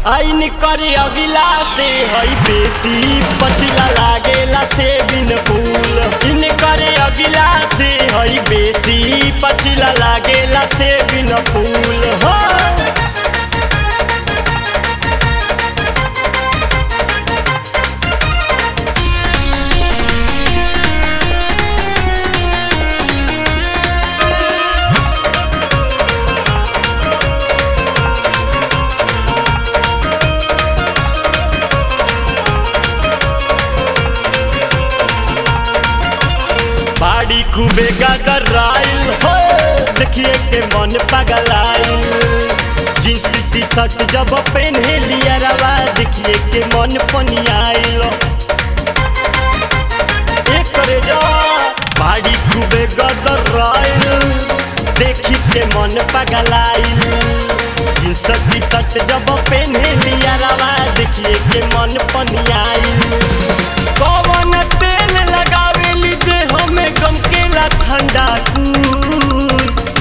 आइन करे अगिला से हई बेसी पछिला लागेला से बिन फूल। इन करे अगिला से हई बेसी पछिला लागेला से बिन फूल हो। बाड़ी खूबे गदराइल हो, देखिए के मन पगलाइल। जींस टी शर्ट जब पहने लिया रवा, देखिए के मन पनियाइल। एक करे जा बाड़ी खूबे गदराइल, देखी के मन पगलाइल। जींस टी शर्ट जब पहने लिया रवा, देखिए के मन पनियाइल। कौन तेल लगावेली दे हमें गमकेला ठंडा कूल।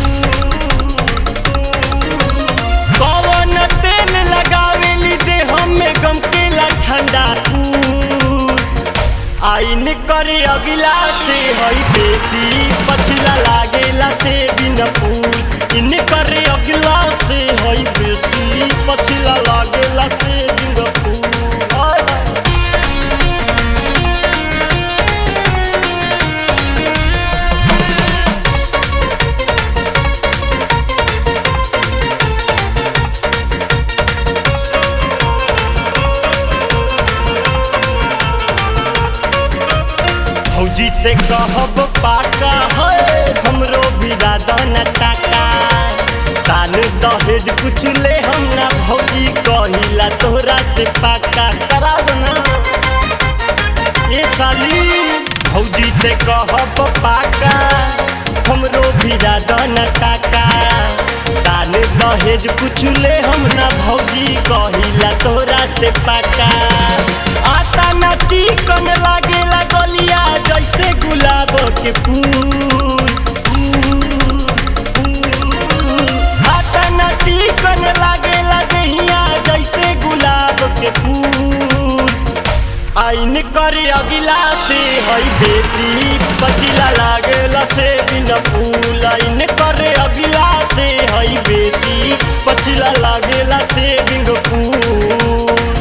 कौन तेल लगावेली दे हमें गमकेला ठंडा कूल। आइन करे अगिला से हई बेसी पछिला लागेला से बिन फूल। इन करे अगिला से हई बेसी पछिला लागेला से बिन फूल। फौजी से कहब पाका है, हमरो भी दादा न टाका। तान दहेज कुछ ले हम ना भौजी, कहिला तोहरा से पाका करा देना ये साली। फौजी से कहब पाका, हमरो भी दादा न टाका। तान दहेज कुछ ले हम ना भौजी, कहिला तोहरा से पाका। आता न चिकन लागेला गलिया जैसे गुलाब के फूल। आता न चिकन लागेला देहिया जैसे गुलाब के फूल। आइन करे अगिला से हई बेसी पछिला लागेला से बिन फूल। आइन करे अगिला से हई बेसी पछिला लागेला से बिन फूल।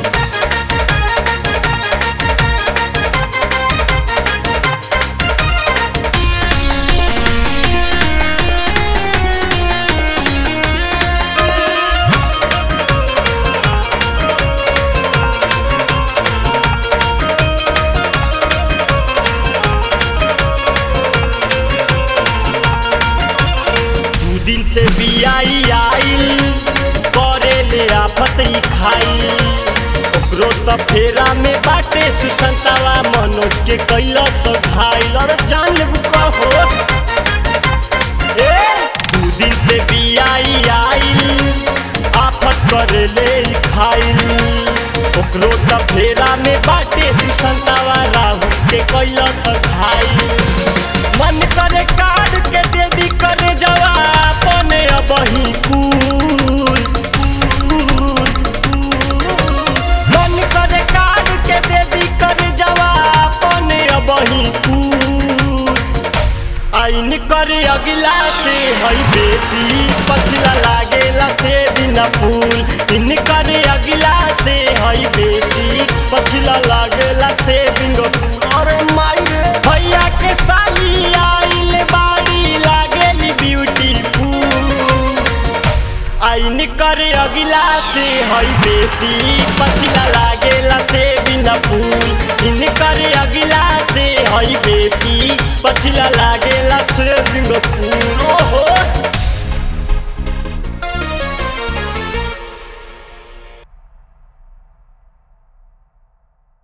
दिन से बियाई आइल, करे ले आफत ही खाई। ओकरो त फेरा में बाटे सुसंतावा, मनोज के कैला सधाइल। और जान लेबू कहो दू दिन से बियाई आइल, आफत करे ले खाइल। ओकरो त फेरा में बाटे सुसंतावा, राहुल के कैला सधाइल। मन करे काट के दे दी करे जवाब बही फूल। मन करे काट के दे दी करे जवाब बही फूल। आइन करे अगिला से हई बेसी पछिला लागेला से बिन फूल। इन करे अगिला से हई बेसी पछिला लागेला से बिन फूल। अरे माई भैया के साली आइल बाड़ी लागेली ब्यूटीफुल। आइन करे अगिला से हई बेसी पछिला लागेला से बिन फूल। इन करे अगिला से हई बेसी पछिला